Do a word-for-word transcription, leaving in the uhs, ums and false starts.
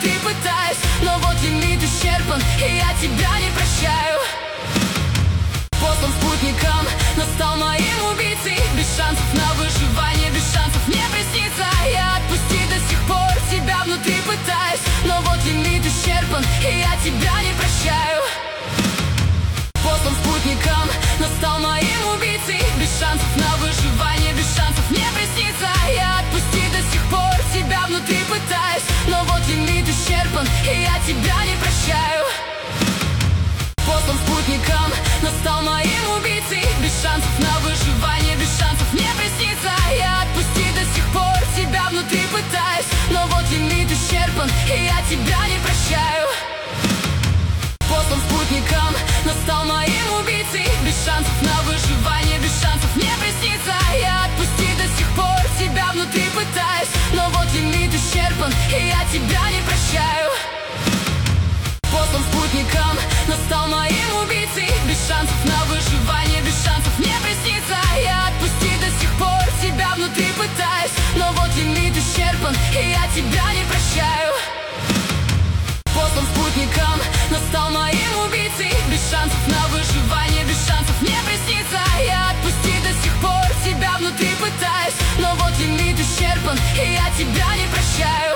внутри пытаюсь, но вот лимит исчерпан, и я тебя не прощаю. Послан спутником, но стал моим убийцей. Без шансов на выживание, без шансов не приснится. Я отпустить до сих пор тебя внутри пытаюсь, но вот лимит исчерпан, и я тебя не прощаю. Послан спутником, но стал моим убийцей. Без шансов на выживание, без шансов не приснится. Я отпустить до сих пор тебя внутри пытаюсь, но вот лимит исчерпан, и я тебя не прощаю. Послан спутником, но стал моим убийцей. Без шансов на выживание, без шансов не приснится. Я отпустить до сих пор тебя внутри пытаюсь, но вот лимит исчерпан, и я тебя не прощаю. Послан спутником, но стал моим убийцей. Без шансов на выживание, без шансов не приснится. Я отпустить до сих пор тебя внутри пытаюсь, но вот лимит исчерпан, и я тебя не прощаю. Послан спутником, но стал моим убийцей. Без шансов на выживание, без шансов не приснится. Я отпустить до сих пор тебя внутри пытаюсь, но вот лимит исчерпан, и я тебя не прощаю. Послан спутником, но стал моим убийцей. Без шансов на выживание, без шансов не приснится. Я отпустить до сих пор тебя внутри пытаюсь, но вот лимит исчерпан, и я тебя не прощаю.